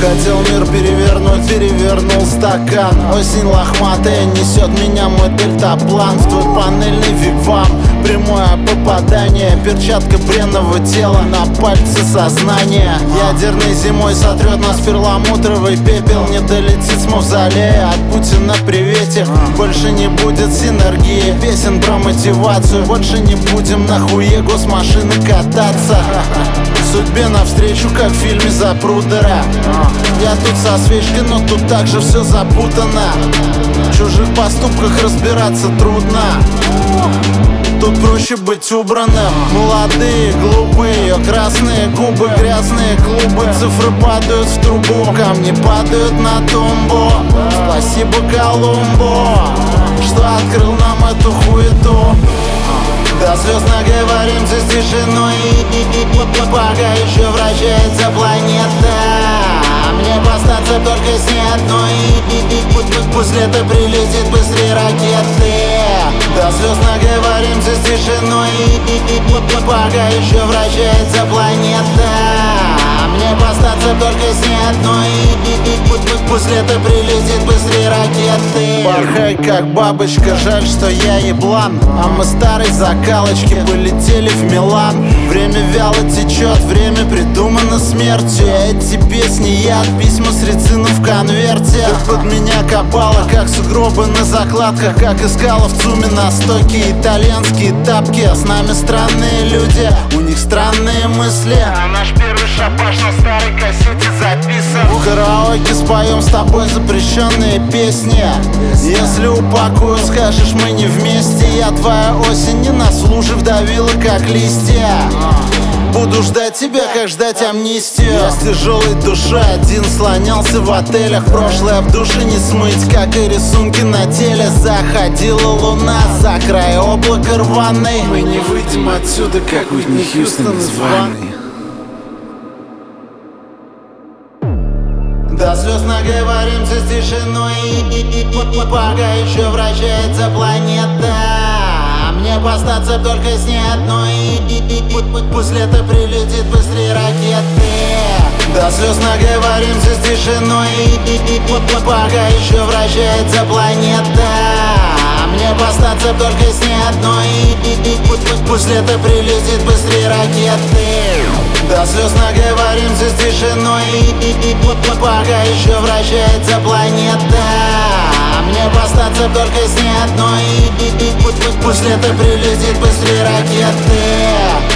Хотел мир перевернуть, перевернул стакан. Осень лохматая несет меня мой дельтаплан. В твой панельный вигвам прямое попадание. Перчатка бренного тела на пальце сознания. Ядерной зимой сотрет нас перламутровый пепел. Не долетит с мавзолея от Путина приветик. Больше не будет синергии, песен про мотивацию. Больше не будем на хуе госмашины кататься. Судьбе навстречу, как в фильме Запрудера. Я тут со свечкой, но тут также все запутано. В чужих поступках разбираться трудно. Тут проще быть убранным. Молодые, глупые, красные губы, грязные клубы. Цифры падают в трубу, камни падают на тумбу. Спасибо Колумбу, что открыл нам эту хуету. До слез наговоримся с тишиной, пока еще вращается планета. Мне остаться только с ней одной. Пусть лето прилетит быстрее ракеты. До слез наговоримся с тишиной, пока еще вращается планета. Мне остаться только с ней одной. Пусть лето прилетит быстрее ракеты. Порхай как бабочка, жаль, что я еблан. А мы старой закалочки полетели в Милан. Время вяло течет, время придумано смертью. Эти песни яд, письма с резином в конверте. Ты под меня копала, как сугробы на закладках. Как искала в ЦУМе на стойке итальянские тапки. С нами странные люди, у них странные мысли. А наш первый шабаш на старой кассете записан. В караоке споем с тобой запрещенные песни. Если упакую, скажешь, мы не вместе. Я твоя осень, не на служи вдавила, как листья. Буду ждать тебя, как ждать амнистию. Я с тяжелой душой один слонялся в отелях. Прошлое в душе не смыть, как и рисунки на теле. Заходила луна за край облака рваной. Мы не выйдем отсюда, как Уитни Хьюстон из ванны. До слез наговоримся с тишиной, пока еще вращается планета. Мне остаться только с ней одной. Пусть лето прилетит быстрее ракеты. До слез наговоримся с тишиной, пока еще вращается планета. Мне остаться только с ней одной. Пусть лето прилетит быстрее ракеты. До слез наговоримся с тишиной, пока еще вращается планета. Мне остаться только с ней одной. Пусть лето прилетит быстрее ракеты.